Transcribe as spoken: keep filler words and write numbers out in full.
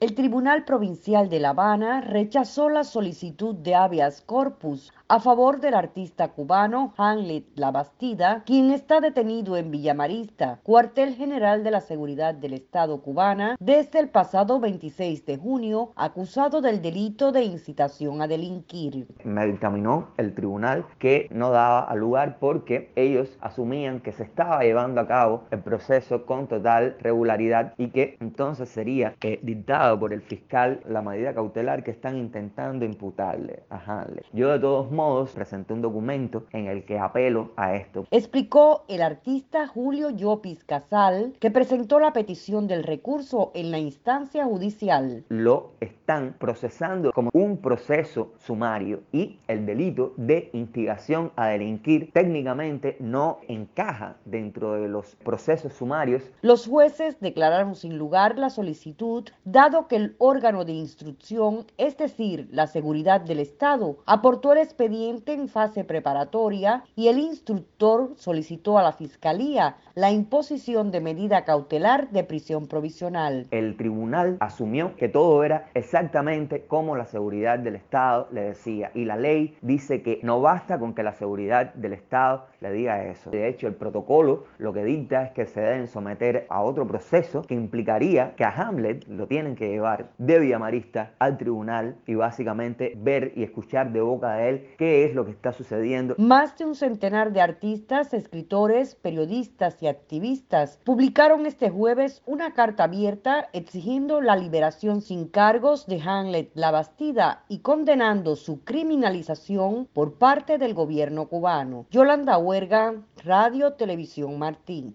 El Tribunal Provincial de La Habana rechazó la solicitud de habeas corpus a favor del artista cubano Hamlet Labastida, quien está detenido en Villamarista, cuartel general de la Seguridad del Estado cubana, desde el pasado veintiséis de junio, acusado del delito de incitación a delinquir. Me dictaminó el tribunal que no daba lugar porque ellos asumían que se estaba llevando a cabo el proceso con total regularidad y que entonces sería eh, dictado por el fiscal la medida cautelar que están intentando imputarle a Hamlet. Yo de todos modos presenté un documento en el que apelo a esto. Explicó el artista Julio Llopis Casal, que presentó la petición del recurso en la instancia judicial. Lo están procesando como un proceso sumario y el delito de instigación a delinquir técnicamente no encaja dentro de los procesos sumarios. Los jueces declararon sin lugar la solicitud, dado que el órgano de instrucción, es decir, la seguridad del Estado, aportó el expediente en fase preparatoria y el instructor solicitó a la Fiscalía la imposición de medida cautelar de prisión provisional. El tribunal asumió que todo era exactamente como la seguridad del Estado le decía y la ley dice que no basta con que la seguridad del Estado le diga eso. De hecho, el protocolo lo que dicta es que se deben someter a otro proceso que implicaría que a Hamlet lo tienen que llevar de Villamarista al tribunal y básicamente ver y escuchar de boca de él qué es lo que está sucediendo. Más de un centenar de artistas, escritores, periodistas y activistas publicaron este jueves una carta abierta exigiendo la liberación sin cargos de Hamlet Labastida y condenando su criminalización por parte del gobierno cubano. Yolanda Huerga, Radio Televisión Martí.